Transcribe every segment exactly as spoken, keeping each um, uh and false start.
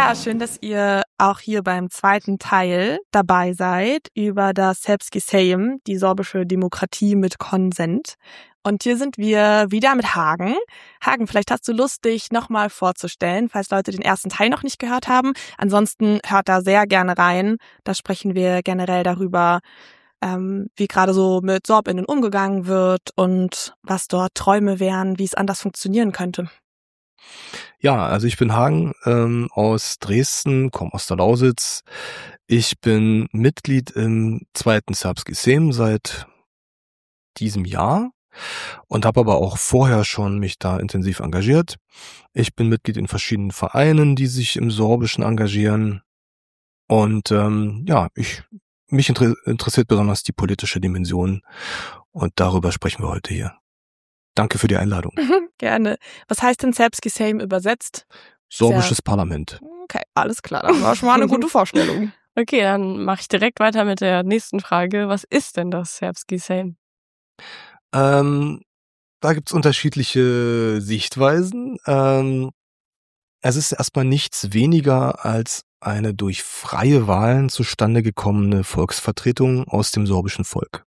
Ja, schön, dass ihr auch hier beim zweiten Teil dabei seid über das Serbski Sejm, die sorbische Demokratie mit Konsent. Und hier sind wir wieder mit Hagen. Hagen, vielleicht hast du Lust, dich nochmal vorzustellen, falls Leute den ersten Teil noch nicht gehört haben. Ansonsten hört da sehr gerne rein. Da sprechen wir generell darüber, ähm, wie gerade so mit SorbInnen umgegangen wird und was dort Träume wären, wie es anders funktionieren könnte. Ja, also ich bin Hagen ähm, aus Dresden, komme aus der Lausitz. Ich bin Mitglied im zweiten Serbski Sejm seit diesem Jahr und habe aber auch vorher schon mich da intensiv engagiert. Ich bin Mitglied in verschiedenen Vereinen, die sich im Sorbischen engagieren. Und ähm, ja, ich mich inter- interessiert besonders die politische Dimension und darüber sprechen wir heute hier. Danke für die Einladung. Gerne. Was heißt denn Serbski Sejm übersetzt? Sorbisches Sehr... Parlament. Okay, alles klar. Das war schon mal eine gute Vorstellung. Okay, dann mache ich direkt weiter mit der nächsten Frage. Was ist denn das Serbski Sejm? Ähm, da gibt's unterschiedliche Sichtweisen. Ähm, es ist erstmal nichts weniger als eine durch freie Wahlen zustande gekommene Volksvertretung aus dem sorbischen Volk.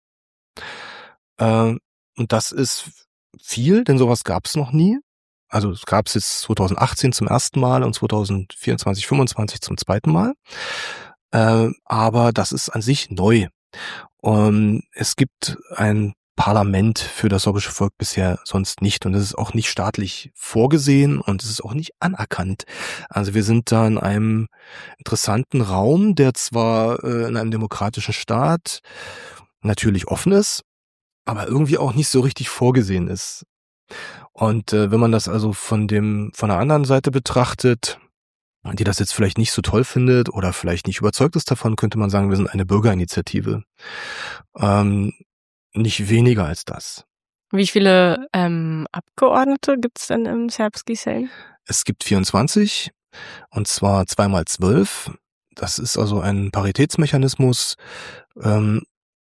Ähm, und das ist viel, denn sowas gab's noch nie. Also es gab's jetzt zwanzig achtzehn zum ersten Mal und zwanzig vierundzwanzig, fünfundzwanzig zum zweiten Mal. Äh, aber das ist an sich neu. Um, es gibt ein Parlament für das sorbische Volk bisher sonst nicht und es ist auch nicht staatlich vorgesehen und es ist auch nicht anerkannt. Also wir sind da in einem interessanten Raum, der zwar äh, in einem demokratischen Staat natürlich offen ist, aber irgendwie auch nicht so richtig vorgesehen ist. Und äh, wenn man das also von dem von der anderen Seite betrachtet, die das jetzt vielleicht nicht so toll findet oder vielleicht nicht überzeugt ist davon, könnte man sagen, wir sind eine Bürgerinitiative. Ähm, nicht weniger als das. Wie viele ähm, Abgeordnete gibt es denn im Serbski Sejm? Es gibt vierundzwanzig und zwar zweimal zwölf. Das ist also ein Paritätsmechanismus ähm,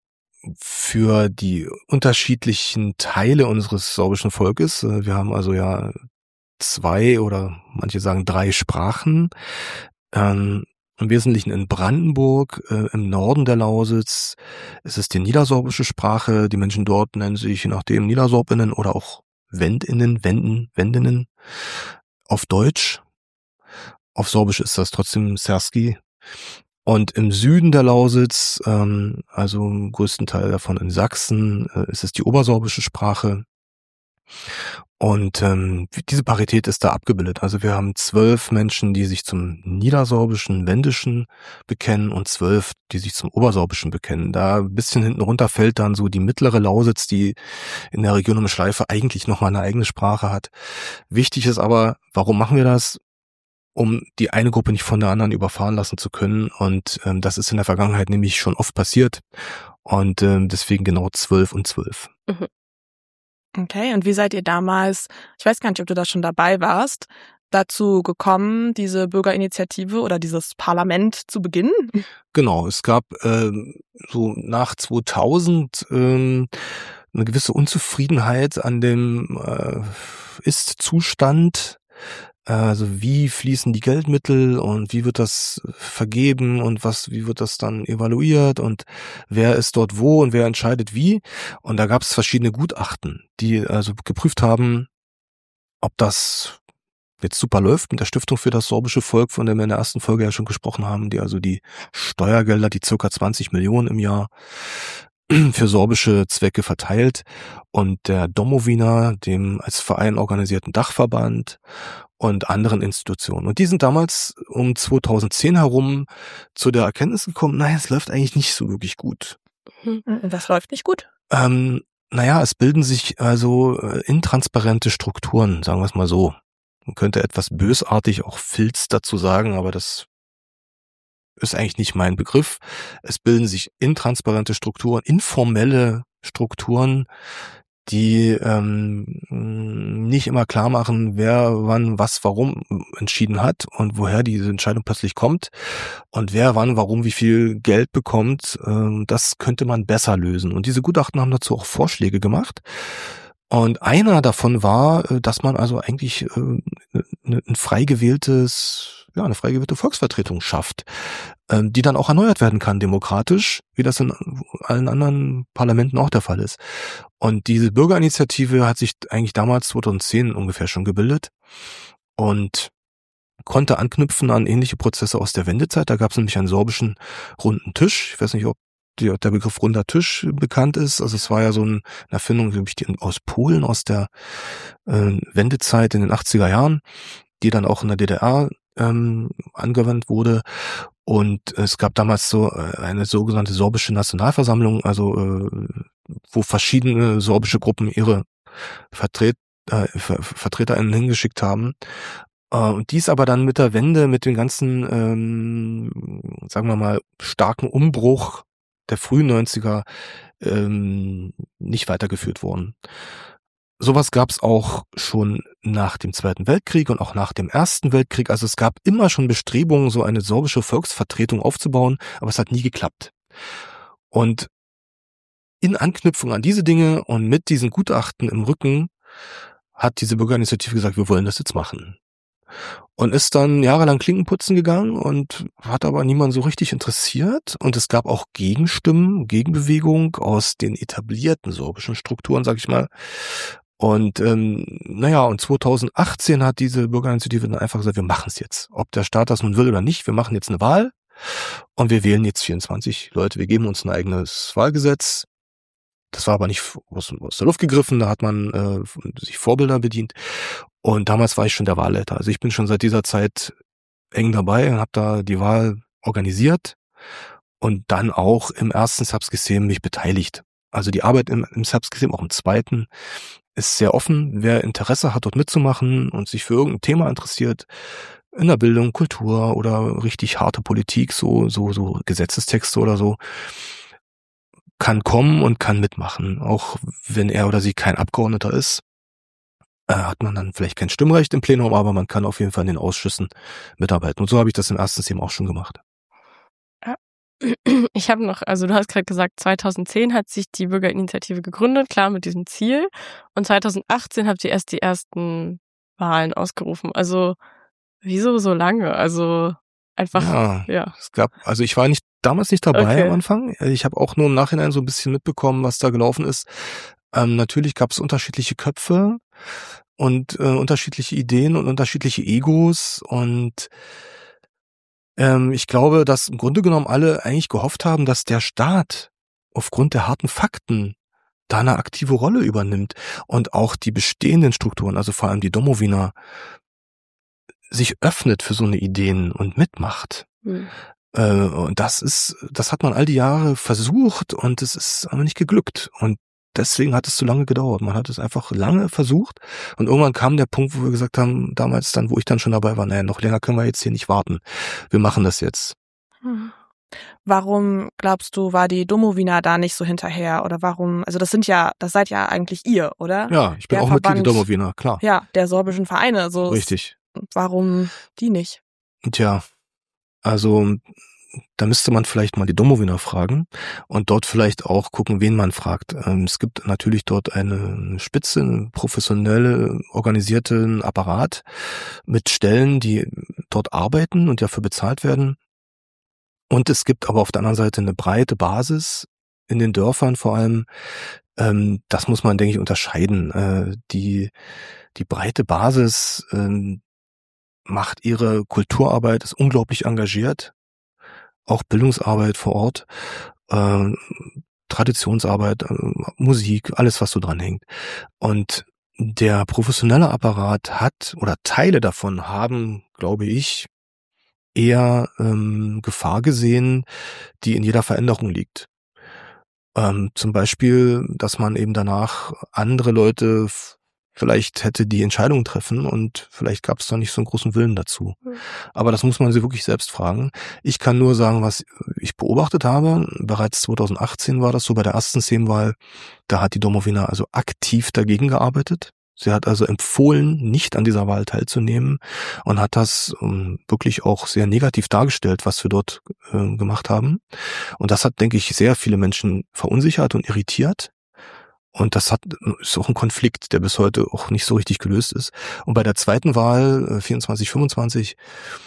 für die unterschiedlichen Teile unseres sorbischen Volkes. Wir haben also ja zwei oder manche sagen drei Sprachen. Ähm, Im Wesentlichen in Brandenburg, äh, im Norden der Lausitz, ist es die niedersorbische Sprache. Die Menschen dort nennen sich je nachdem Niedersorbinnen oder auch Wendinnen, Wenden, Wendinnen auf Deutsch. Auf Sorbisch ist das trotzdem Serbski. Und im Süden der Lausitz, ähm, also im größten Teil davon in Sachsen, äh, ist es die obersorbische Sprache. Und ähm, diese Parität ist da abgebildet. Also wir haben zwölf Menschen, die sich zum niedersorbischen, wendischen bekennen und zwölf, die sich zum obersorbischen bekennen. Da ein bisschen hinten runter fällt dann so die mittlere Lausitz, die in der Region um Schleife eigentlich nochmal eine eigene Sprache hat. Wichtig ist aber, warum machen wir das? Um die eine Gruppe nicht von der anderen überfahren lassen zu können. Und ähm, das ist in der Vergangenheit nämlich schon oft passiert. Und ähm, deswegen genau zwölf und zwölf. Mhm. Okay, und wie seid ihr damals, ich weiß gar nicht, ob du da schon dabei warst, dazu gekommen, diese Bürgerinitiative oder dieses Parlament zu beginnen? Genau, es gab ähm, so nach zweitausend ähm, eine gewisse Unzufriedenheit an dem äh, Ist-Zustand. Also wie fließen die Geldmittel und wie wird das vergeben und was, wie wird das dann evaluiert und wer ist dort wo und wer entscheidet wie. Und da gab es verschiedene Gutachten, die also geprüft haben, ob das jetzt super läuft mit der Stiftung für das sorbische Volk, von der wir in der ersten Folge ja schon gesprochen haben, die also die Steuergelder, die circa zwanzig Millionen im Jahr für sorbische Zwecke verteilt, und der Domowina, dem als Verein organisierten Dachverband und anderen Institutionen. Und die sind damals um zweitausendzehn herum zu der Erkenntnis gekommen, naja, es läuft eigentlich nicht so wirklich gut. Das läuft nicht gut? Ähm, naja, es bilden sich also intransparente Strukturen, sagen wir es mal so. Man könnte etwas bösartig auch Filz dazu sagen, aber das ist eigentlich nicht mein Begriff. Es bilden sich intransparente Strukturen, informelle Strukturen, die ähm, nicht immer klar machen, wer wann was warum entschieden hat und woher diese Entscheidung plötzlich kommt und wer wann warum wie viel Geld bekommt. Ähm, das könnte man besser lösen. Und diese Gutachten haben dazu auch Vorschläge gemacht. Und einer davon war, dass man also eigentlich ein frei gewähltes, ja, eine frei gewählte Volksvertretung schafft, die dann auch erneuert werden kann demokratisch, wie das in allen anderen Parlamenten auch der Fall ist. Und diese Bürgerinitiative hat sich eigentlich damals zweitausendzehn ungefähr schon gebildet und konnte anknüpfen an ähnliche Prozesse aus der Wendezeit. Da gab es nämlich einen sorbischen runden Tisch. Ich weiß nicht, ob die, der Begriff runder Tisch bekannt ist. Also es war ja so eine Erfindung, glaube ich, die aus Polen, aus der äh, Wendezeit in den achtziger Jahren, die dann auch in der D D R ähm, angewandt wurde. Und es gab damals so eine sogenannte sorbische Nationalversammlung, also äh, wo verschiedene sorbische Gruppen ihre Vertret, äh, Ver VertreterInnen hingeschickt haben. Und dies aber dann mit der Wende, mit dem ganzen, ähm, sagen wir mal, starken Umbruch der frühen neunziger ähm, nicht weitergeführt worden. Sowas gab es auch schon nach dem Zweiten Weltkrieg und auch nach dem Ersten Weltkrieg. Also es gab immer schon Bestrebungen, so eine sorbische Volksvertretung aufzubauen, aber es hat nie geklappt. Und in Anknüpfung an diese Dinge und mit diesen Gutachten im Rücken hat diese Bürgerinitiative gesagt, wir wollen das jetzt machen. Und ist dann jahrelang Klinkenputzen gegangen und hat aber niemand so richtig interessiert. Und es gab auch Gegenstimmen, Gegenbewegung aus den etablierten sorbischen Strukturen, sag ich mal. Und ähm, naja, und zweitausendachtzehn hat diese Bürgerinitiative dann einfach gesagt, wir machen es jetzt. Ob der Staat das nun will oder nicht, wir machen jetzt eine Wahl und wir wählen jetzt vierundzwanzig Leute. Wir geben uns ein eigenes Wahlgesetz. Das war aber nicht aus, aus der Luft gegriffen, da hat man äh, sich Vorbilder bedient. Und damals war ich schon der Wahlleiter. Also ich bin schon seit dieser Zeit eng dabei und habe da die Wahl organisiert und dann auch im ersten Subsystem mich beteiligt. Also die Arbeit im, im Subsystem, auch im zweiten, ist sehr offen. Wer Interesse hat, dort mitzumachen und sich für irgendein Thema interessiert, in der Bildung, Kultur oder richtig harte Politik, so so so Gesetzestexte oder so, kann kommen und kann mitmachen. Auch wenn er oder sie kein Abgeordneter ist, äh, hat man dann vielleicht kein Stimmrecht im Plenum, aber man kann auf jeden Fall in den Ausschüssen mitarbeiten. Und so habe ich das im ersten System auch schon gemacht. Ich habe noch, also du hast gerade gesagt, zweitausendzehn hat sich die Bürgerinitiative gegründet, klar mit diesem Ziel. Und zweitausendachtzehn habt ihr erst die ersten Wahlen ausgerufen. Also wieso so lange? Also einfach, ja. ja. Es gab, also ich war nicht damals nicht dabei Okay. am Anfang. Ich habe auch nur im Nachhinein so ein bisschen mitbekommen, was da gelaufen ist. Ähm, natürlich gab es unterschiedliche Köpfe und äh, unterschiedliche Ideen und unterschiedliche Egos und ähm, ich glaube, dass im Grunde genommen alle eigentlich gehofft haben, dass der Staat aufgrund der harten Fakten da eine aktive Rolle übernimmt und auch die bestehenden Strukturen, also vor allem die Domowina, sich öffnet für so eine Ideen und mitmacht. Hm. Äh, und das ist, das hat man all die Jahre versucht und es ist aber nicht geglückt. Und deswegen hat es so lange gedauert. Man hat es einfach lange versucht und irgendwann kam der Punkt, wo wir gesagt haben, damals dann, wo ich dann schon dabei war, naja, noch länger können wir jetzt hier nicht warten. Wir machen das jetzt. Hm. Warum glaubst du, war die Domowina da nicht so hinterher? Oder warum, also das sind ja, das seid ja eigentlich ihr, oder? Ja, ich bin Der auch Mitglied der Verband- Domowina, klar. Ja, der sorbischen Vereine. So Richtig. Warum die nicht? Tja, also da müsste man vielleicht mal die Domowina fragen und dort vielleicht auch gucken, wen man fragt. Ähm, es gibt natürlich dort eine Spitze, eine professionelle, organisierten Apparat mit Stellen, die dort arbeiten und dafür bezahlt werden. Und es gibt aber auf der anderen Seite eine breite Basis in den Dörfern vor allem. Ähm, das muss man, denke ich, unterscheiden. Äh, die, die breite Basis ähm, macht ihre Kulturarbeit, ist unglaublich engagiert. Auch Bildungsarbeit vor Ort, äh, Traditionsarbeit, äh, Musik, alles, was so dran hängt. Und der professionelle Apparat hat, oder Teile davon haben, glaube ich, eher ähm, Gefahr gesehen, die in jeder Veränderung liegt. Ähm, zum Beispiel, dass man eben danach andere Leute f- vielleicht hätte die Entscheidung treffen und vielleicht gab es da nicht so einen großen Willen dazu. Mhm. Aber das muss man sich wirklich selbst fragen. Ich kann nur sagen, was ich beobachtet habe. Bereits zweitausendachtzehn war das so bei der ersten Sejmwahl. Da hat die Domowina also aktiv dagegen gearbeitet. Sie hat also empfohlen, nicht an dieser Wahl teilzunehmen und hat das um, wirklich auch sehr negativ dargestellt, was wir dort äh, gemacht haben. Und das hat, denke ich, sehr viele Menschen verunsichert und irritiert. Und das hat, ist auch ein Konflikt, der bis heute auch nicht so richtig gelöst ist. Und bei der zweiten Wahl, vierundzwanzig, fünfundzwanzig,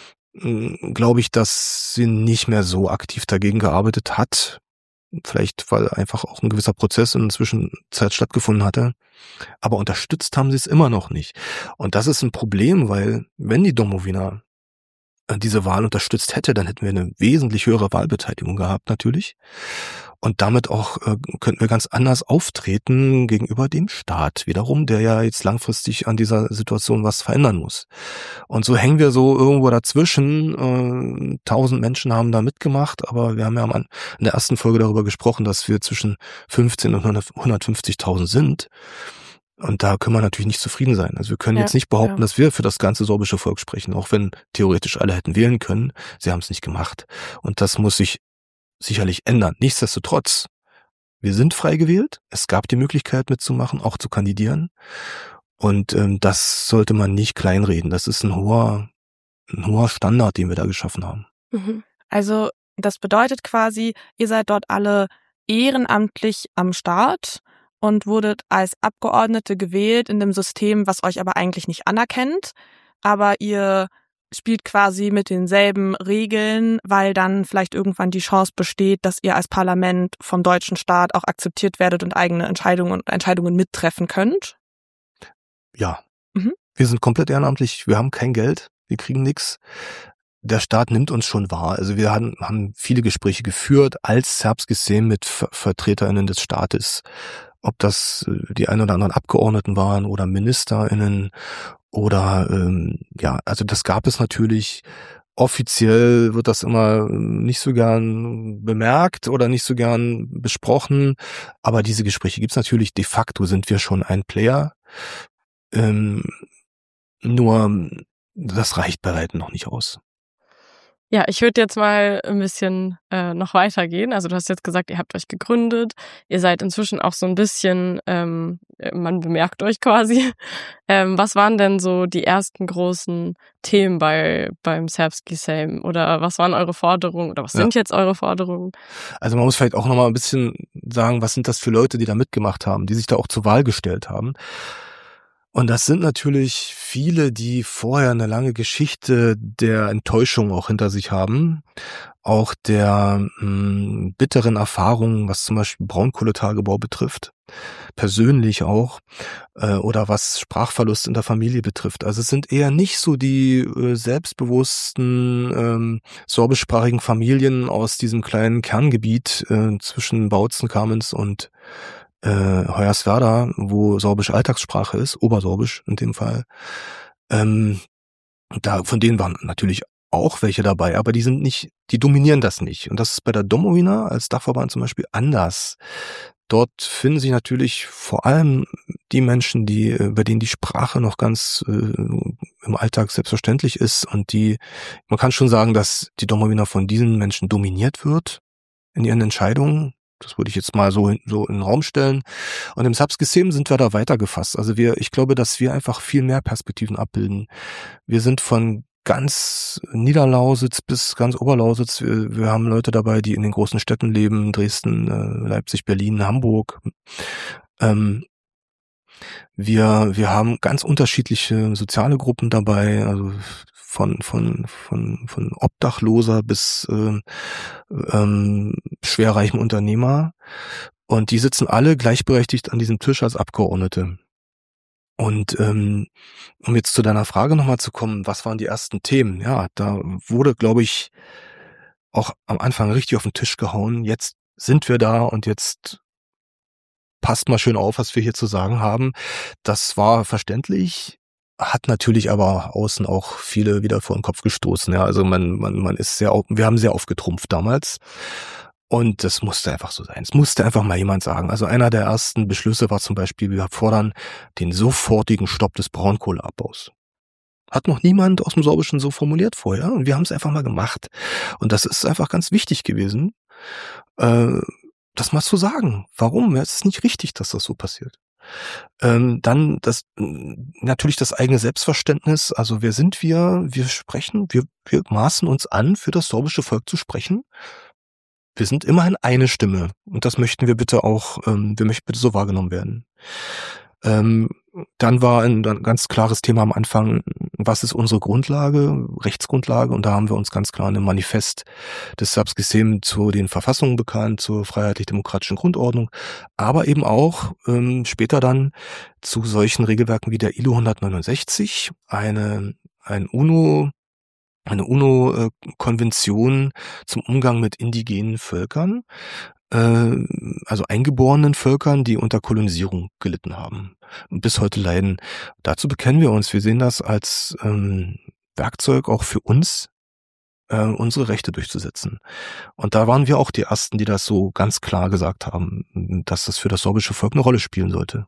glaube ich, dass sie nicht mehr so aktiv dagegen gearbeitet hat. Vielleicht, weil einfach auch ein gewisser Prozess in der Zwischenzeit stattgefunden hatte. Aber unterstützt haben sie es immer noch nicht. Und das ist ein Problem, weil wenn die Domowina diese Wahl unterstützt hätte, dann hätten wir eine wesentlich höhere Wahlbeteiligung gehabt natürlich. Und damit auch äh, könnten wir ganz anders auftreten gegenüber dem Staat wiederum, der ja jetzt langfristig an dieser Situation was verändern muss. Und so hängen wir so irgendwo dazwischen. Äh, tausend Menschen haben da mitgemacht, aber wir haben ja in der ersten Folge darüber gesprochen, dass wir zwischen fünfzehn und hundertfünfzigtausend sind. Und da können wir natürlich nicht zufrieden sein. Also wir können ja, jetzt nicht behaupten, ja. dass wir für das ganze sorbische Volk sprechen, auch wenn theoretisch alle hätten wählen können. Sie haben es nicht gemacht. Und das muss sich sicherlich ändern. Nichtsdestotrotz, wir sind frei gewählt. Es gab die Möglichkeit mitzumachen, auch zu kandidieren. Und ähm, das sollte man nicht kleinreden. Das ist ein hoher, ein hoher Standard, den wir da geschaffen haben. Also das bedeutet quasi, ihr seid dort alle ehrenamtlich am Start und wurdet als Abgeordnete gewählt in dem System, was euch aber eigentlich nicht anerkennt. Aber ihr spielt quasi mit denselben Regeln, weil dann vielleicht irgendwann die Chance besteht, dass ihr als Parlament vom deutschen Staat auch akzeptiert werdet und eigene Entscheidungen und Entscheidungen mittreffen könnt. Ja, mhm. Wir sind komplett ehrenamtlich, wir haben kein Geld, wir kriegen nichts. Der Staat nimmt uns schon wahr. Also wir haben, haben viele Gespräche geführt als Serbski Sejm mit Ver- VertreterInnen des Staates. Ob das die ein oder anderen Abgeordneten waren oder MinisterInnen oder ähm, ja, also das gab es natürlich. Offiziell wird das immer nicht so gern bemerkt oder nicht so gern besprochen, aber diese Gespräche gibt's natürlich. De facto sind wir schon ein Player. Ähm, nur das reicht bei weitem noch nicht aus. Ja, ich würde jetzt mal ein bisschen äh, noch weitergehen. Also du hast jetzt gesagt, ihr habt euch gegründet. Ihr seid inzwischen auch so ein bisschen, ähm, man bemerkt euch quasi. Ähm, was waren denn so die ersten großen Themen bei beim Serbski Sejm? Oder was waren eure Forderungen? Oder was sind ja. jetzt eure Forderungen? Also man muss vielleicht auch noch mal ein bisschen sagen, was sind das für Leute, die da mitgemacht haben, die sich da auch zur Wahl gestellt haben. Und das sind natürlich viele, die vorher eine lange Geschichte der Enttäuschung auch hinter sich haben, auch der mh, bitteren Erfahrungen, was zum Beispiel Braunkohletagebau betrifft, persönlich auch, äh, oder was Sprachverlust in der Familie betrifft. Also es sind eher nicht so die äh, selbstbewussten ähm, sorbischsprachigen Familien aus diesem kleinen Kerngebiet äh, zwischen Bautzen, Kamenz und äh, Hoyerswerda, wo Sorbisch Alltagssprache ist, Obersorbisch in dem Fall. Ähm, da von denen waren natürlich auch welche dabei, aber die sind nicht, die dominieren das nicht. Und das ist bei der Domowina als Dachverband zum Beispiel anders. Dort finden sich natürlich vor allem die Menschen, die, bei denen die Sprache noch ganz äh, im Alltag selbstverständlich ist und die, man kann schon sagen, dass die Domowina von diesen Menschen dominiert wird in ihren Entscheidungen. Das würde ich jetzt mal so, so in den Raum stellen. Und im Serbski Sejm sind wir da weitergefasst. Also wir, ich glaube, dass wir einfach viel mehr Perspektiven abbilden. Wir sind von ganz Niederlausitz bis ganz Oberlausitz. Wir, wir haben Leute dabei, die in den großen Städten leben. Dresden, Leipzig, Berlin, Hamburg. Ähm, wir, wir haben ganz unterschiedliche soziale Gruppen dabei. Also von von von von Obdachloser bis äh, ähm, schwerreichem Unternehmer, und die sitzen alle gleichberechtigt an diesem Tisch als Abgeordnete. Und ähm, um jetzt zu deiner Frage nochmal zu kommen, was waren die ersten Themen? Ja, da wurde, glaube ich, auch am Anfang richtig auf den Tisch gehauen. Jetzt sind wir da und jetzt passt mal schön auf, was wir hier zu sagen haben. Das war verständlich. Hat natürlich aber außen auch viele wieder vor den Kopf gestoßen. Ja, also man, man, man ist sehr, wir haben sehr aufgetrumpft damals. Und das musste einfach so sein. Es musste einfach mal jemand sagen. Also einer der ersten Beschlüsse war zum Beispiel, wir fordern den sofortigen Stopp des Braunkohleabbaus. Hat noch niemand aus dem Sorbischen so formuliert vorher. Und wir haben es einfach mal gemacht. Und das ist einfach ganz wichtig gewesen, äh, das mal zu sagen. Warum? Es ist nicht richtig, dass das so passiert. Ähm, dann das natürlich das eigene Selbstverständnis. Also wer sind wir? Wir sprechen, wir, wir maßen uns an, für das sorbische Volk zu sprechen. wir sind immerhin eine Stimme und das möchten wir bitte auch, ähm, wir möchten bitte so wahrgenommen werden. Ähm, dann war ein, ein ganz klares Thema am Anfang, was ist unsere Grundlage, Rechtsgrundlage, und da haben wir uns ganz klar in einem Manifest des Serbski Sejm zu den Verfassungen bekannt, zur freiheitlich-demokratischen Grundordnung, aber eben auch ähm, später dann zu solchen Regelwerken wie der I L O hundertneunundsechzig, eine, ein UNO, eine UNO-Konvention zum Umgang mit indigenen Völkern, also eingeborenen Völkern, die unter Kolonisierung gelitten haben und bis heute leiden. Dazu bekennen wir uns. Wir sehen das als ähm, Werkzeug auch für uns, äh, unsere Rechte durchzusetzen. Und da waren wir auch die Ersten, die das so ganz klar gesagt haben, dass das für das sorbische Volk eine Rolle spielen sollte.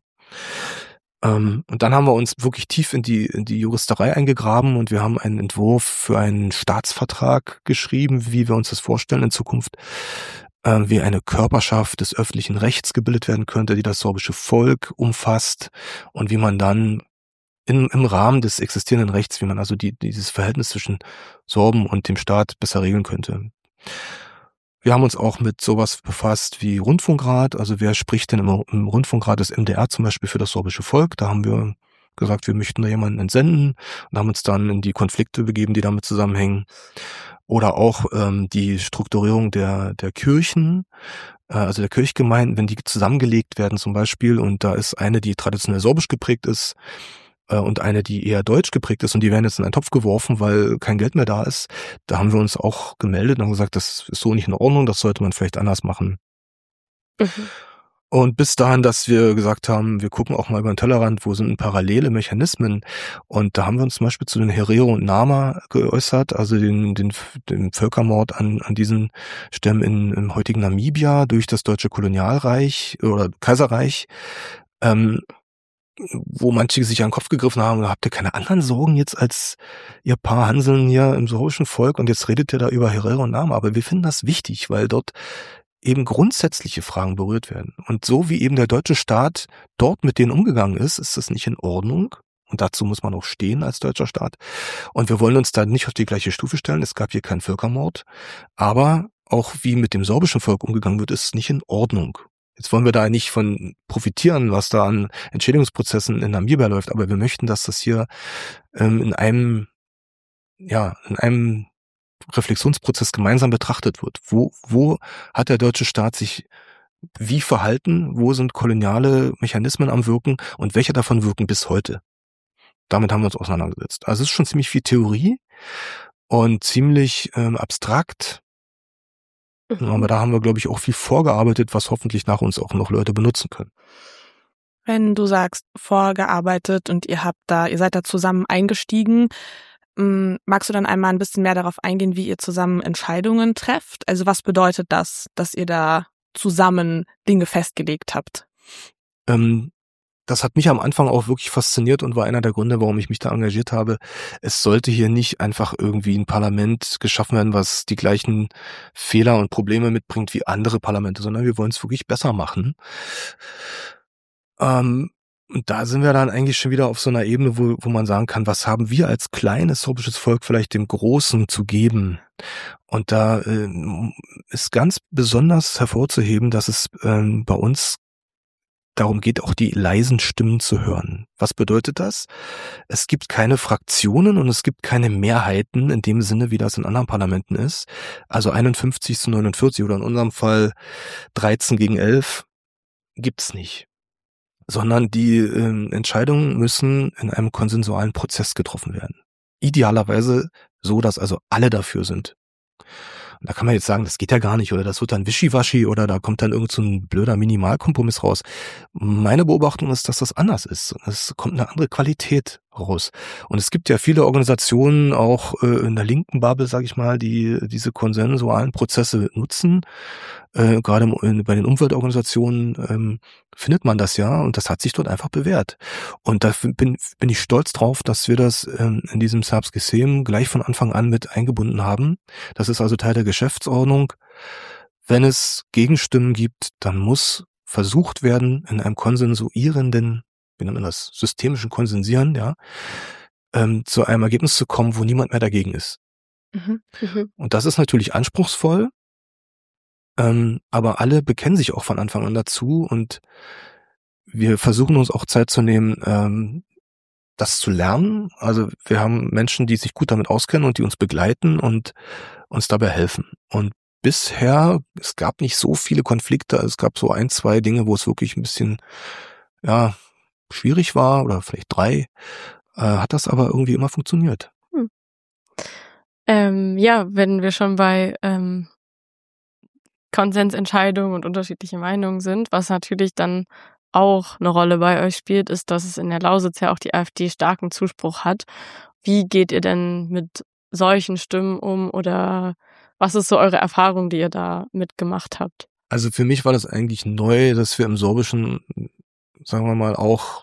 Ähm, und dann haben wir uns wirklich tief in die, in die Juristerei eingegraben und wir haben einen Entwurf für einen Staatsvertrag geschrieben, wie wir uns das vorstellen in Zukunft, wie eine Körperschaft des öffentlichen Rechts gebildet werden könnte, die das sorbische Volk umfasst und wie man dann in, im Rahmen des existierenden Rechts, wie man also die, dieses Verhältnis zwischen Sorben und dem Staat besser regeln könnte. Wir haben uns auch mit sowas befasst wie Rundfunkrat, also wer spricht denn im, im Rundfunkrat des M D R zum Beispiel für das sorbische Volk, da haben wir gesagt, wir möchten da jemanden entsenden und haben uns dann in die Konflikte begeben, die damit zusammenhängen. Oder auch ähm, die Strukturierung der der Kirchen, äh, also der Kirchgemeinden, wenn die zusammengelegt werden zum Beispiel und da ist eine, die traditionell sorbisch geprägt ist äh, und eine, die eher deutsch geprägt ist und die werden jetzt in einen Topf geworfen, weil kein Geld mehr da ist. Da haben wir uns auch gemeldet und haben gesagt, das ist so nicht in Ordnung, das sollte man vielleicht anders machen. Mhm. Und bis dahin, dass wir gesagt haben, wir gucken auch mal über den Tellerrand, wo sind parallele Mechanismen. Und da haben wir uns zum Beispiel zu den Herero und Nama geäußert, also den, den, den Völkermord an, an diesen Stämmen in, im heutigen Namibia durch das deutsche Kolonialreich oder Kaiserreich, ähm, wo manche sich an den Kopf gegriffen haben, habt ihr keine anderen Sorgen jetzt als ihr paar Hanseln hier im sorbischen Volk und jetzt redet ihr da über Herero und Nama. Aber wir finden das wichtig, weil dort eben grundsätzliche Fragen berührt werden. Und so wie eben der deutsche Staat dort mit denen umgegangen ist, ist das nicht in Ordnung. Und dazu muss man auch stehen als deutscher Staat. Und wir wollen uns da nicht auf die gleiche Stufe stellen. Es gab hier keinen Völkermord. Aber auch wie mit dem sorbischen Volk umgegangen wird, ist nicht in Ordnung. Jetzt wollen wir da nicht von profitieren, was da an Entschädigungsprozessen in Namibia läuft. Aber wir möchten, dass das hier ähm, in einem, ja, in einem Reflexionsprozess gemeinsam betrachtet wird. Wo, wo hat der deutsche Staat sich wie verhalten? Wo sind koloniale Mechanismen am Wirken? Und welche davon wirken bis heute? Damit haben wir uns auseinandergesetzt. Also es ist schon ziemlich viel Theorie und ziemlich ähm, abstrakt. Mhm. Aber da haben wir, glaube ich, auch viel vorgearbeitet, was hoffentlich nach uns auch noch Leute benutzen können. Wenn du sagst, vorgearbeitet und ihr habt da, ihr seid da zusammen eingestiegen, magst du dann einmal ein bisschen mehr darauf eingehen, wie ihr zusammen Entscheidungen trefft? Also was bedeutet das, dass ihr da zusammen Dinge festgelegt habt? Ähm, das hat mich am Anfang auch wirklich fasziniert und war einer der Gründe, warum ich mich da engagiert habe. Es sollte hier nicht einfach irgendwie ein Parlament geschaffen werden, was die gleichen Fehler und Probleme mitbringt wie andere Parlamente, sondern wir wollen es wirklich besser machen. Ähm, Und da sind wir dann eigentlich schon wieder auf so einer Ebene, wo, wo man sagen kann, was haben wir als kleines sorbisches Volk vielleicht dem Großen zu geben? Und da äh, ist ganz besonders hervorzuheben, dass es äh, bei uns darum geht, auch die leisen Stimmen zu hören. Was bedeutet das? Es gibt keine Fraktionen und es gibt keine Mehrheiten in dem Sinne, wie das in anderen Parlamenten ist. Also einundfünfzig zu neunundvierzig oder in unserem Fall dreizehn gegen elf gibt's nicht. Sondern die äh, Entscheidungen müssen in einem konsensualen Prozess getroffen werden. Idealerweise so, dass also alle dafür sind. Und da kann man jetzt sagen, das geht ja gar nicht oder das wird dann wischiwaschi oder da kommt dann irgend so ein blöder Minimalkompromiss raus. Meine Beobachtung ist, dass das anders ist. Es kommt eine andere Qualität raus. Und es gibt ja viele Organisationen, auch äh, in der linken Bubble, sage ich mal, die diese konsensualen Prozesse nutzen. Äh, gerade bei den Umweltorganisationen ähm, findet man das ja und das hat sich dort einfach bewährt. Und da bin, bin ich stolz drauf, dass wir das ähm, in diesem Serbski Sejm gleich von Anfang an mit eingebunden haben. Das ist also Teil der Geschäftsordnung. Wenn es Gegenstimmen gibt, dann muss versucht werden, in einem konsensuierenden, wie nennt man das, systemischen Konsensieren, ja, ähm, zu einem Ergebnis zu kommen, wo niemand mehr dagegen ist. Mhm. Mhm. Und das ist natürlich anspruchsvoll. Ähm, aber alle bekennen sich auch von Anfang an dazu und wir versuchen uns auch Zeit zu nehmen, ähm, das zu lernen. Also wir haben Menschen, die sich gut damit auskennen und die uns begleiten und uns dabei helfen. Und bisher, es gab nicht so viele Konflikte, es gab so ein, zwei Dinge, wo es wirklich ein bisschen, ja, schwierig war oder vielleicht drei, äh, hat das aber irgendwie immer funktioniert. Hm. Ähm, ja, wenn wir schon bei ähm, Konsensentscheidungen und unterschiedliche Meinungen sind, was natürlich dann auch eine Rolle bei euch spielt, ist, dass es in der Lausitz ja auch die AfD starken Zuspruch hat. Wie geht ihr denn mit solchen Stimmen um oder was ist so eure Erfahrung, die ihr da mitgemacht habt? Also für mich war das eigentlich neu, dass wir im Sorbischen, sagen wir mal, auch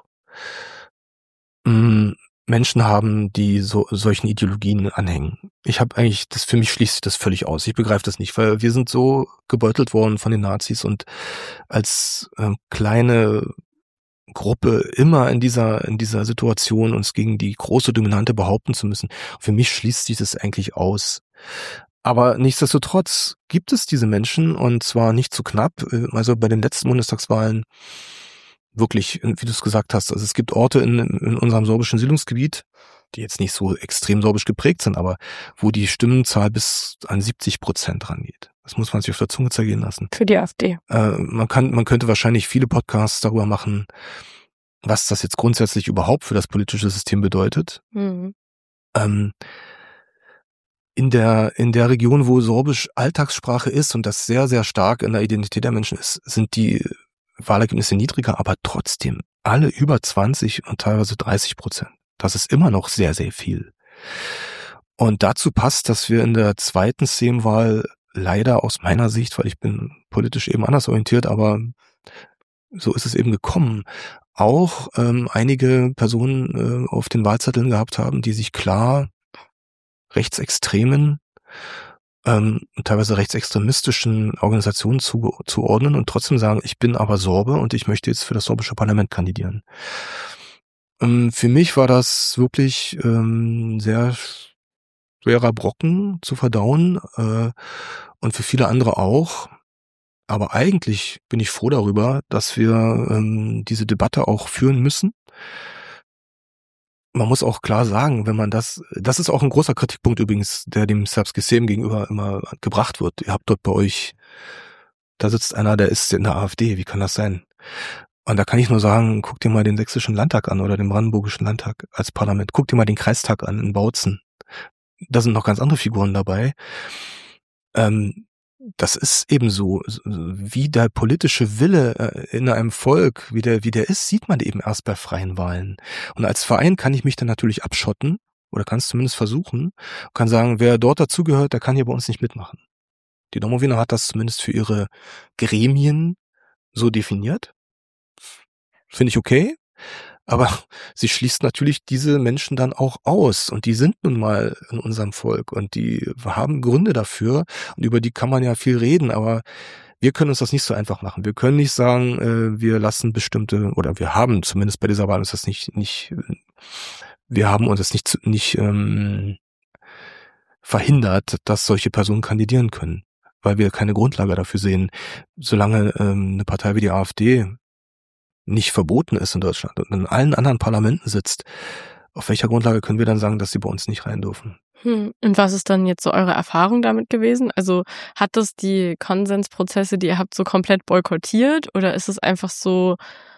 mh, Menschen haben, die so solchen Ideologien anhängen. Ich habe eigentlich, das für mich schließt sich das völlig aus. Ich begreife das nicht, weil wir sind so gebeutelt worden von den Nazis und als äh, kleine Gruppe immer in dieser in dieser Situation uns gegen die große Dominante behaupten zu müssen. Für mich schließt sich das eigentlich aus. Aber nichtsdestotrotz gibt es diese Menschen und zwar nicht zu knapp. Also bei den letzten Bundestagswahlen wirklich, wie du es gesagt hast, also es gibt Orte in, in unserem sorbischen Siedlungsgebiet, die jetzt nicht so extrem sorbisch geprägt sind, aber wo die Stimmenzahl bis an siebzig Prozent rangeht. Das muss man sich auf der Zunge zergehen lassen. Für die AfD. Äh, man kann, man könnte wahrscheinlich viele Podcasts darüber machen, was das jetzt grundsätzlich überhaupt für das politische System bedeutet. Mhm. Ähm, in der, in der Region, wo Sorbisch Alltagssprache ist und das sehr, sehr stark in der Identität der Menschen ist, sind die Wahlergebnisse niedriger, aber trotzdem alle über zwanzig und teilweise dreißig Prozent. Das ist immer noch sehr, sehr viel. Und dazu passt, dass wir in der zweiten Sejmwahl leider aus meiner Sicht, weil ich bin politisch eben anders orientiert, aber so ist es eben gekommen, auch ähm, einige Personen äh, auf den Wahlzetteln gehabt haben, die sich klar rechtsextremen, ähm, teilweise rechtsextremistischen Organisationen zu, zuordnen und trotzdem sagen, ich bin aber Sorbe und ich möchte jetzt für das sorbische Parlament kandidieren. Ähm, für mich war das wirklich ähm, sehr schwerer Brocken zu verdauen äh, und für viele andere auch. Aber eigentlich bin ich froh darüber, dass wir ähm, diese Debatte auch führen müssen. Man muss auch klar sagen, wenn man das, das ist auch ein großer Kritikpunkt übrigens, der dem Serbski Sejm gegenüber immer gebracht wird. Ihr habt dort bei euch, da sitzt einer, der ist in der AfD, wie kann das sein? Und da kann ich nur sagen, guck dir mal den sächsischen Landtag an oder den brandenburgischen Landtag als Parlament. Guck dir mal den Kreistag an in Bautzen. Da sind noch ganz andere Figuren dabei. Ähm, das ist eben so, wie der politische Wille in einem Volk, wie der, wie der ist, sieht man eben erst bei freien Wahlen. Und als Verein kann ich mich dann natürlich abschotten, oder kann es zumindest versuchen, kann sagen, wer dort dazugehört, der kann hier bei uns nicht mitmachen. Die Domowina hat das zumindest für ihre Gremien so definiert. Finde ich okay. Aber sie schließt natürlich diese Menschen dann auch aus und die sind nun mal in unserem Volk und die haben Gründe dafür und über die kann man ja viel reden, aber wir können uns das nicht so einfach machen. Wir können nicht sagen, äh, wir lassen bestimmte, oder wir haben zumindest bei dieser Wahl ist das nicht, nicht, wir haben uns das nicht, nicht ähm, verhindert, dass solche Personen kandidieren können, weil wir keine Grundlage dafür sehen. Solange ähm, eine Partei wie die AfD nicht verboten ist in Deutschland und in allen anderen Parlamenten sitzt, auf welcher Grundlage können wir dann sagen, dass sie bei uns nicht rein dürfen? Hm. Und was ist dann jetzt so eure Erfahrung damit gewesen? Also hat das die Konsensprozesse, die ihr habt, so komplett boykottiert oder ist es einfach so,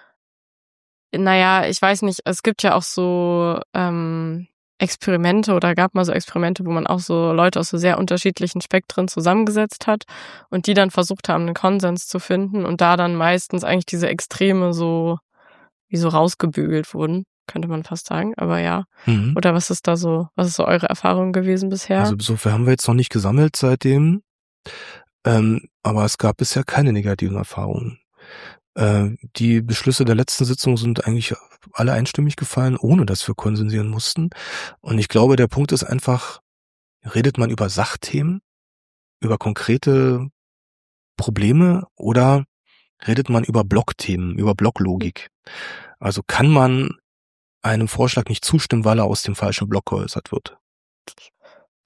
naja, ich weiß nicht, es gibt ja auch so ähm, Experimente oder gab mal so Experimente, wo man auch so Leute aus so sehr unterschiedlichen Spektren zusammengesetzt hat und die dann versucht haben, einen Konsens zu finden und da dann meistens eigentlich diese Extreme so wie so rausgebügelt wurden, könnte man fast sagen, aber ja. Mhm. Oder was ist da so, was ist so eure Erfahrung gewesen bisher? Also so viel haben wir jetzt noch nicht gesammelt seitdem, ähm, aber es gab bisher keine negativen Erfahrungen. Äh, die Beschlüsse der letzten Sitzung sind eigentlich alle einstimmig gefallen, ohne dass wir konsensieren mussten. Und ich glaube, der Punkt ist einfach, redet man über Sachthemen, über konkrete Probleme oder redet man über Blockthemen, über Blocklogik? Also kann man einem Vorschlag nicht zustimmen, weil er aus dem falschen Block geäußert wird?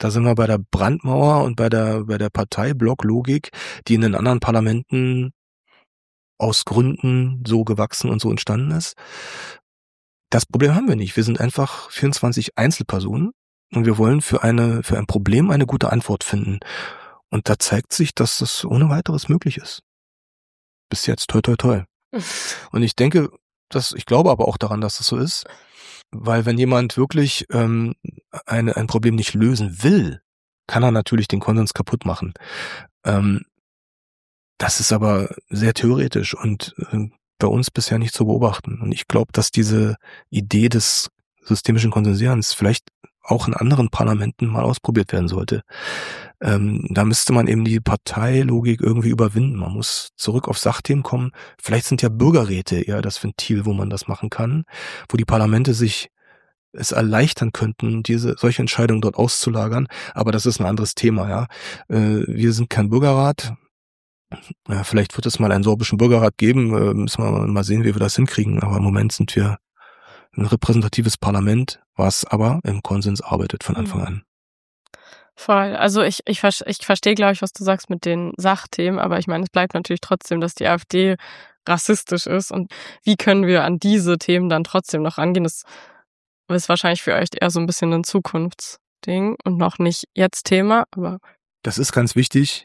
Da sind wir bei der Brandmauer und bei der, bei der Parteiblocklogik, die in den anderen Parlamenten aus Gründen so gewachsen und so entstanden ist. Das Problem haben wir nicht. Wir sind einfach vierundzwanzig Einzelpersonen und wir wollen für eine, für ein Problem eine gute Antwort finden. Und da zeigt sich, dass das ohne weiteres möglich ist. Bis jetzt, toi, toi, toi. Und ich denke, dass, ich glaube aber auch daran, dass das so ist, weil wenn jemand wirklich ähm, eine, ein Problem nicht lösen will, kann er natürlich den Konsens kaputt machen. Ähm, das ist aber sehr theoretisch und äh, bei uns bisher nicht zu beobachten. Und ich glaube, dass diese Idee des systemischen Konsensierens vielleicht auch in anderen Parlamenten mal ausprobiert werden sollte. Ähm, da müsste man eben die Parteilogik irgendwie überwinden. Man muss zurück auf Sachthemen kommen. Vielleicht sind ja Bürgerräte eher das Ventil, wo man das machen kann, wo die Parlamente sich es erleichtern könnten, diese solche Entscheidungen dort auszulagern. Aber das ist ein anderes Thema, ja. Äh, wir sind kein Bürgerrat. Ja, vielleicht wird es mal einen sorbischen Bürgerrat geben. Äh, müssen wir mal sehen, wie wir das hinkriegen. Aber im Moment sind wir ein repräsentatives Parlament, was aber im Konsens arbeitet von Anfang an. Voll. Also ich ich, ich verstehe, glaube ich, was du sagst mit den Sachthemen, aber ich meine, es bleibt natürlich trotzdem, dass die AfD rassistisch ist. Und wie können wir an diese Themen dann trotzdem noch rangehen? Das ist wahrscheinlich für euch eher so ein bisschen ein Zukunftsding und noch nicht jetzt Thema, aber das ist ganz wichtig.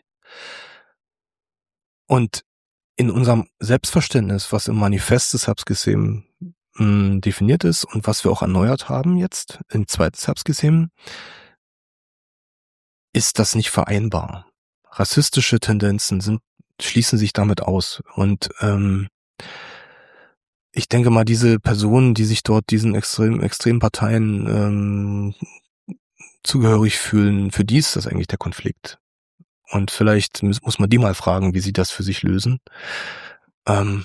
Und in unserem Selbstverständnis, was im Manifest des Subsystem mh, definiert ist und was wir auch erneuert haben jetzt im zweiten Subsystem, ist das nicht vereinbar. Rassistische Tendenzen sind, schließen sich damit aus. Und ähm, ich denke mal, diese Personen, die sich dort diesen extrem, extremen Parteien ähm, zugehörig fühlen, für die ist das eigentlich der Konflikt. Und vielleicht muss man die mal fragen, wie sie das für sich lösen. Ähm,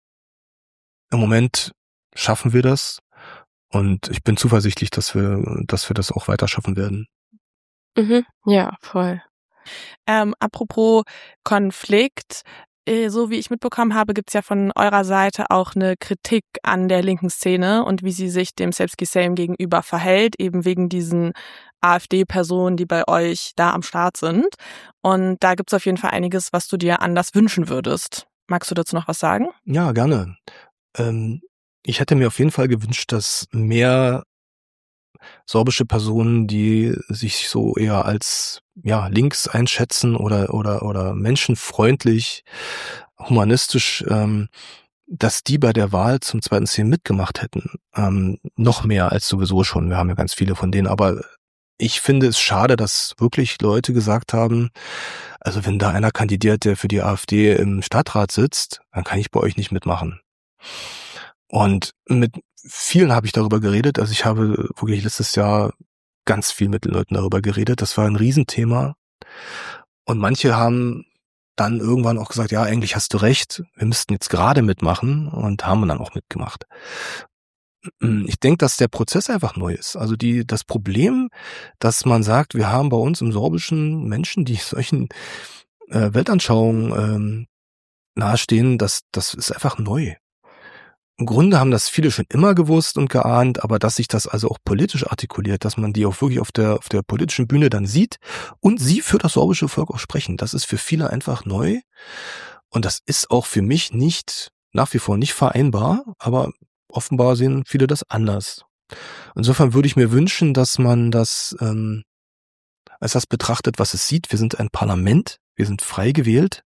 Im Moment schaffen wir das und ich bin zuversichtlich, dass wir, dass wir das auch weiter schaffen werden. Mhm. Ja, voll. Ähm, apropos Konflikt, äh, so wie ich mitbekommen habe, gibt's ja von eurer Seite auch eine Kritik an der linken Szene und wie sie sich dem Selbstgesellem gegenüber verhält, eben wegen diesen AfD-Personen, die bei euch da am Start sind. Und da gibt's auf jeden Fall einiges, was du dir anders wünschen würdest. Magst du dazu noch was sagen? Ja, gerne. Ähm, ich hätte mir auf jeden Fall gewünscht, dass mehr sorbische Personen, die sich so eher als ja links einschätzen oder oder oder menschenfreundlich, humanistisch, ähm, dass die bei der Wahl zum zweiten Szenen mitgemacht hätten. Ähm, noch mehr als sowieso schon. Wir haben ja ganz viele von denen, aber ich finde es schade, dass wirklich Leute gesagt haben, also wenn da einer kandidiert, der für die AfD im Stadtrat sitzt, dann kann ich bei euch nicht mitmachen. Und mit vielen habe ich darüber geredet. Also ich habe wirklich letztes Jahr ganz viel mit den Leuten darüber geredet. Das war ein Riesenthema. Und manche haben dann irgendwann auch gesagt, ja, eigentlich hast du recht, wir müssten jetzt gerade mitmachen und haben dann auch mitgemacht. Ich denke, dass der Prozess einfach neu ist. Also die das Problem, dass man sagt, wir haben bei uns im Sorbischen Menschen, die solchen äh, Weltanschauungen ähm, nahestehen, das, das ist einfach neu. Im Grunde haben das viele schon immer gewusst und geahnt, aber dass sich das also auch politisch artikuliert, dass man die auch wirklich auf der auf der politischen Bühne dann sieht und sie für das sorbische Volk auch sprechen, das ist für viele einfach neu und das ist auch für mich nicht, nach wie vor nicht vereinbar, aber offenbar sehen viele das anders. Insofern würde ich mir wünschen, dass man das ähm, als das betrachtet, was es sieht. Wir sind ein Parlament, wir sind frei gewählt,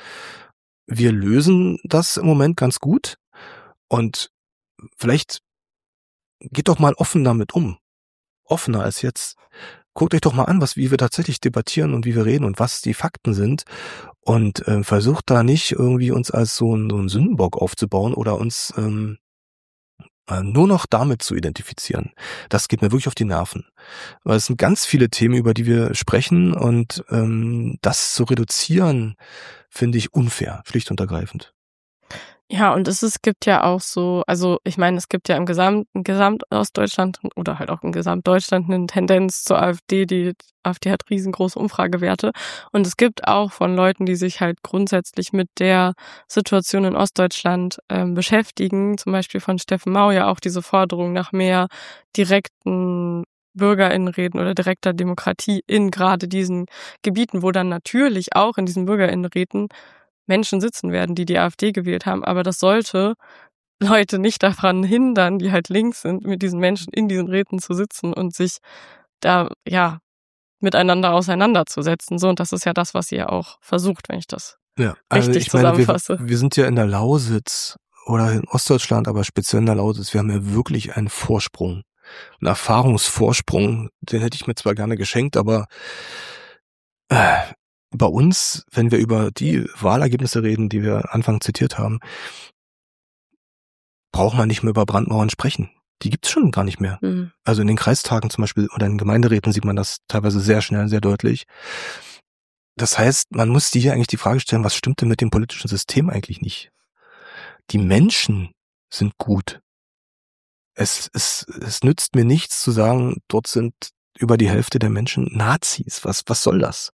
wir lösen das im Moment ganz gut. Und vielleicht geht doch mal offen damit um. Offener als jetzt. Guckt euch doch mal an, was, wie wir tatsächlich debattieren und wie wir reden und was die Fakten sind. Und äh, versucht da nicht irgendwie uns als so ein, so ein Sündenbock aufzubauen oder uns ähm, äh, nur noch damit zu identifizieren. Das geht mir wirklich auf die Nerven. Weil es sind ganz viele Themen, über die wir sprechen und ähm, das zu reduzieren, finde ich unfair, schlicht und ergreifend. Ja, und es, es gibt ja auch so, also ich meine, es gibt ja im gesamten Gesamtostdeutschland oder halt auch in Gesamtdeutschland eine Tendenz zur AfD. Die AfD hat riesengroße Umfragewerte. Und es gibt auch von Leuten, die sich halt grundsätzlich mit der Situation in Ostdeutschland ähm, beschäftigen, zum Beispiel von Steffen Mau ja auch diese Forderung nach mehr direkten BürgerInnenreden oder direkter Demokratie in gerade diesen Gebieten, wo dann natürlich auch in diesen BürgerInnenräten Menschen sitzen werden, die die AfD gewählt haben. Aber das sollte Leute nicht daran hindern, die halt links sind, mit diesen Menschen in diesen Räten zu sitzen und sich da, ja, miteinander auseinanderzusetzen. So, und das ist ja das, was ihr auch versucht, wenn ich das ja, also richtig ich meine, zusammenfasse. Wir, wir sind ja in der Lausitz oder in Ostdeutschland, aber speziell in der Lausitz, wir haben ja wirklich einen Vorsprung, einen Erfahrungsvorsprung, den hätte ich mir zwar gerne geschenkt, aber äh, bei uns, wenn wir über die Wahlergebnisse reden, die wir Anfang zitiert haben, braucht man nicht mehr über Brandmauern sprechen. Die gibt's schon gar nicht mehr. Mhm. Also in den Kreistagen zum Beispiel oder in Gemeinderäten sieht man das teilweise sehr schnell, sehr deutlich. Das heißt, man muss sich hier eigentlich die Frage stellen, was stimmt denn mit dem politischen System eigentlich nicht? Die Menschen sind gut. Es, es, es nützt mir nichts zu sagen, dort sind über die Hälfte der Menschen Nazis. Was, was soll das?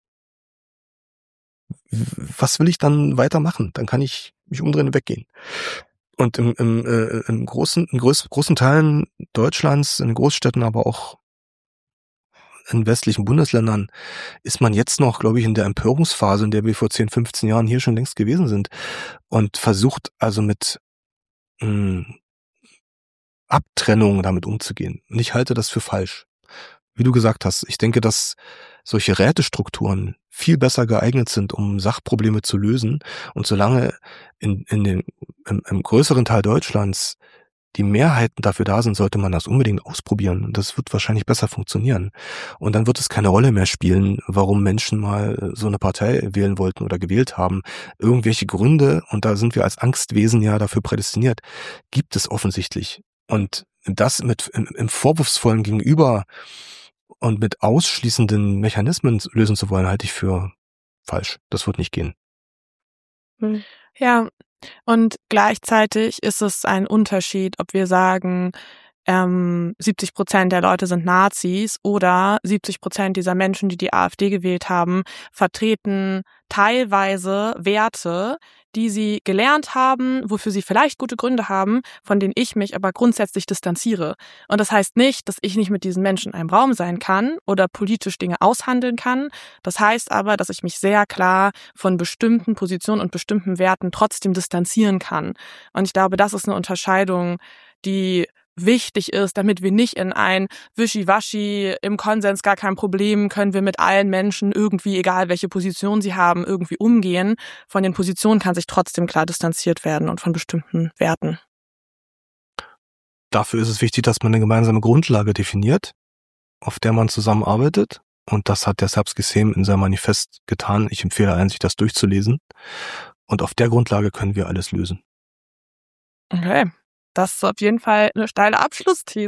Was will ich dann weitermachen? Dann kann ich mich umdrehen und weggehen. Und im, im, äh, im großen, in groß, großen Teilen Deutschlands, in Großstädten, aber auch in westlichen Bundesländern ist man jetzt noch, glaube ich, in der Empörungsphase, in der wir vor zehn, fünfzehn Jahren hier schon längst gewesen sind und versucht also mit mh, Abtrennung damit umzugehen. Und ich halte das für falsch. Wie du gesagt hast, ich denke, dass solche Rätestrukturen viel besser geeignet sind, um Sachprobleme zu lösen. Und solange in, in den, im, im größeren Teil Deutschlands die Mehrheiten dafür da sind, sollte man das unbedingt ausprobieren. Und das wird wahrscheinlich besser funktionieren. Und dann wird es keine Rolle mehr spielen, warum Menschen mal so eine Partei wählen wollten oder gewählt haben. Irgendwelche Gründe, und da sind wir als Angstwesen ja dafür prädestiniert, gibt es offensichtlich. Und das mit im, im vorwurfsvollen Gegenüber und mit ausschließenden Mechanismen lösen zu wollen, halte ich für falsch. Das wird nicht gehen. Ja, und gleichzeitig ist es ein Unterschied, ob wir sagen, ähm, siebzig Prozent der Leute sind Nazis oder siebzig Prozent dieser Menschen, die die AfD gewählt haben, vertreten teilweise Werte, die sie gelernt haben, wofür sie vielleicht gute Gründe haben, von denen ich mich aber grundsätzlich distanziere. Und das heißt nicht, dass ich nicht mit diesen Menschen in einem Raum sein kann oder politisch Dinge aushandeln kann. Das heißt aber, dass ich mich sehr klar von bestimmten Positionen und bestimmten Werten trotzdem distanzieren kann. Und ich glaube, das ist eine Unterscheidung, die wichtig ist, damit wir nicht in ein Wischiwaschi, im Konsens gar kein Problem, können wir mit allen Menschen irgendwie, egal welche Position sie haben, irgendwie umgehen. Von den Positionen kann sich trotzdem klar distanziert werden und von bestimmten Werten. Dafür ist es wichtig, dass man eine gemeinsame Grundlage definiert, auf der man zusammenarbeitet. Und das hat der Serbski Sejm in seinem Manifest getan. Ich empfehle allen, sich das durchzulesen. Und auf der Grundlage können wir alles lösen. Okay. Das ist auf jeden Fall eine steile Abschlussthese.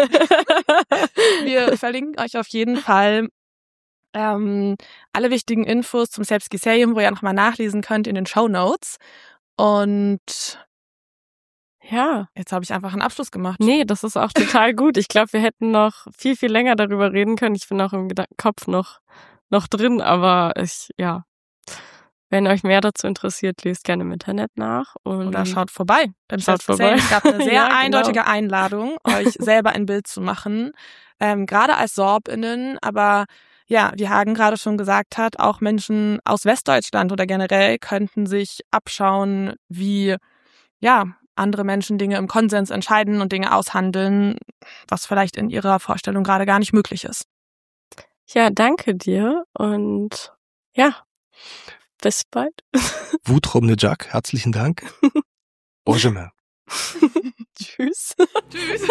Wir verlinken euch auf jeden Fall ähm, alle wichtigen Infos zum Serbski Sejm, wo ihr nochmal nachlesen könnt in den Shownotes. Und ja, jetzt habe ich einfach einen Abschluss gemacht. Nee, das ist auch total gut. Ich glaube, wir hätten noch viel, viel länger darüber reden können. Ich bin auch im Kopf noch, noch drin, aber ich, ja. Wenn euch mehr dazu interessiert, lest gerne im Internet nach. Und oder schaut vorbei. Beim schaut vorbei. Es gab eine sehr ja, eindeutige genau. Einladung, euch selber ein Bild zu machen. Ähm, gerade als SorbInnen, aber ja, wie Hagen gerade schon gesagt hat, auch Menschen aus Westdeutschland oder generell könnten sich abschauen, wie ja andere Menschen Dinge im Konsens entscheiden und Dinge aushandeln, was vielleicht in ihrer Vorstellung gerade gar nicht möglich ist. Ja, danke dir und ja, bis bald. Wutrom Nejak, herzlichen Dank. Bonjour. Tschüss. Tschüss.